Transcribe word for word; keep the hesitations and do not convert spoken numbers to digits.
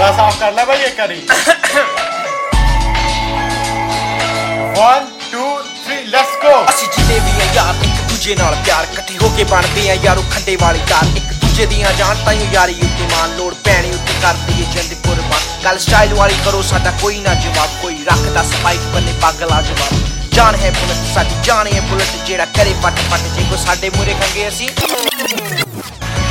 गला साफ कर ला भाई एक बारी। One two three let's go. ਅਸੀਂ ਜਿੰਨੇ ਵੀ ਆ ਯਾਰ ਇੱਕ ਦੂਜੇ ਨਾਲ ਪਿਆਰ ਇਕੱਠੇ ਹੋ ਕੇ ਬਣਦੇ ਆ ਯਾਰੋ ਖੰਡੇ ਵਾਲੀ ਤਾਰ ਇੱਕ ਦੂਜੇ ਦੀਆਂ ਜਾਨ ਤਾਈਓ ਯਾਰੀ ਉੱਤੇ ਮਾਨ ਲੋੜ ਪੈਣੀ ਉੱਤੇ ਕਰਦੀ ਏ ਜਿੰਦ ਕੁਰਬਾਨ ਗੱਲ ਸਟਾਈਲ ਵਾਲੀ ਕਰੋ ਸਾਡਾ ਕੋਈ ਨਾ ਜਵਾਬ ਕੋਈ ਰੱਖਦਾ ਸਪਾਈਕ ਬੰਨੇ ਪਾਗਲਾ ਜਵਾਬ ਜਾਨ ਹੈ ਬੁਲਟ ਸਾਡੀ ਜਾਨ ਹੈ ਬੁਲਟ ਜਿਹੜਾ ਕਰੇ ਪੱਟ ਪੱਟ ਜੇ ਕੋ ਸਾਡੇ ਮੂਰੇ ਖੰਗੇ ਅਸੀਂ